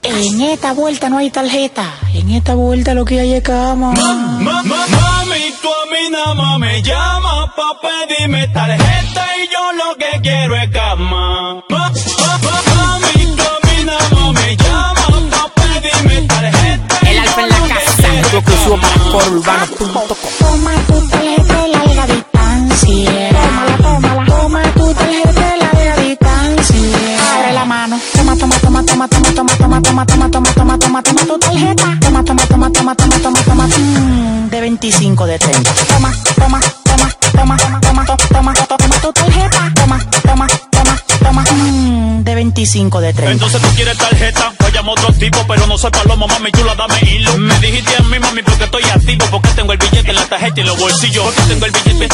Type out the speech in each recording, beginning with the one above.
En esta vuelta no hay tarjeta. En esta vuelta lo que hay es cama. Mami, tú a mí nada más me llamas pa' pedirme tarjeta y yo lo que quiero es cama. Mami, tú a mí nada más me llamas pa' pedirme tarjeta. El Alfa en la casa. Tu exclusivo para corurbano.com. Toma tu tarjeta de larga distancia. Tómala. Toma tu tarjeta de larga distancia. Abre la mano. Toma tu tarjeta. Toma. De 25 de 30. Toma tu tarjeta. Toma. De 25 de 30. Entonces tú quieres tarjeta, pues llamo otro tipo, pero no soy palomo, mami, chula, dame hilo. Me dijiste a mí, mami, porque estoy activo, porque tengo el billete en la tarjeta y en los bolsillos. Porque tengo el billete,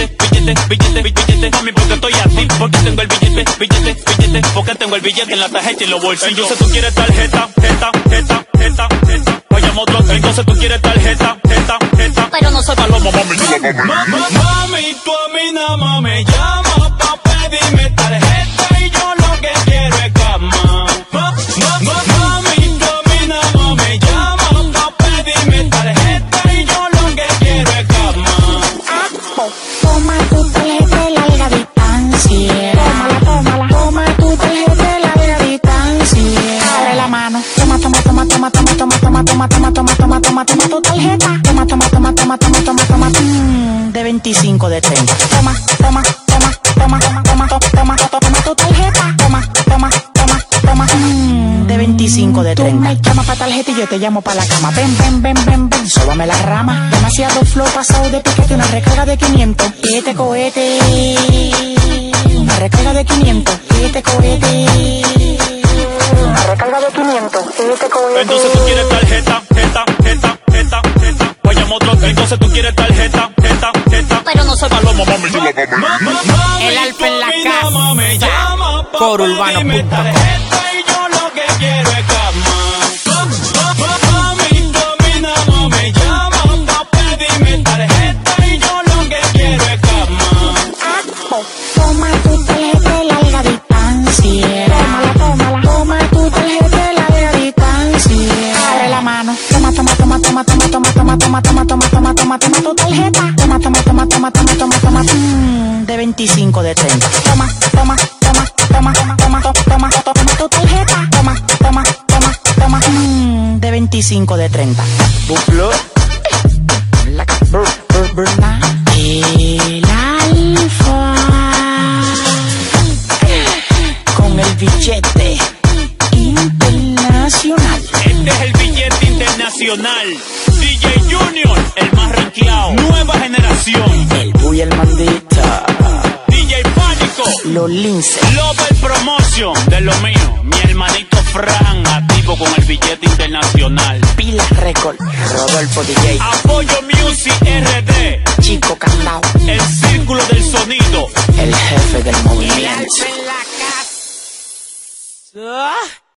mami, porque estoy activo, porque tengo el billete, porque tengo el billete en la tarjeta y en los bolsillos. Entonces tú quieres tarjeta, pues llamo otro tipo. Entonces tú quieres tarjeta, pero no soy palomo, mami, chula, dame. Mami, tú a mí nada más me llamas pa' pedirme tarjeta y yo lo que quiero es cama. Mami, tú a mí nada más me llamas pa' pedirme tarjeta y yo lo que quiero es cama. Toma tu tarjeta de larga distancia. Toma tu tarjeta de larga distancia. Abre la mano. Toma tu tarjeta. Toma. De 25 de 30. Toma tu tarjeta. Toma. De 25 de 30. Tú me llamas pa' tarjeta y yo te llamo pa' la cama. Ven. Sóbame la rama. Demasiado flow pasado de piquete. Una recarga de 500. Y este cohete. Una recarga de 500. Y este cohete. Una recarga de 500. Y este cohete. Entonces tú quieres tarjeta. Pues llamo otro. Entonces tú quieres tarjeta. Pero no soy palomo, mami, chula, dame. El Alfa en la casa. Corurbano.com. Y yo lo que quiero es cama. Mami, tú a mí nada más me llamas pa' pedirme tarjeta y yo lo que quiero es cama. Toma tu tarjeta de larga distancia. Toma tu tarjeta de larga distancia. Abre la mano. Toma tu tarjeta. Toma. De 25 de 30. Toma tu tarjeta. Toma. De 25 de 30. Buplo. El Alfa. Con el billete internacional. Este es el billete internacional. DJ Junior, el más rankeado. Nueva generación. El Buy, el Mandita. DJ Pánico. Los Lince. Global Promotion de lo mío. Mi hermanito Fran, activo con el billete internacional. Pila Record. Rodolfo DJ. Apoyo Music RD. Chico Candao. El círculo del sonido. El jefe del movimiento. El Alfa en la casa.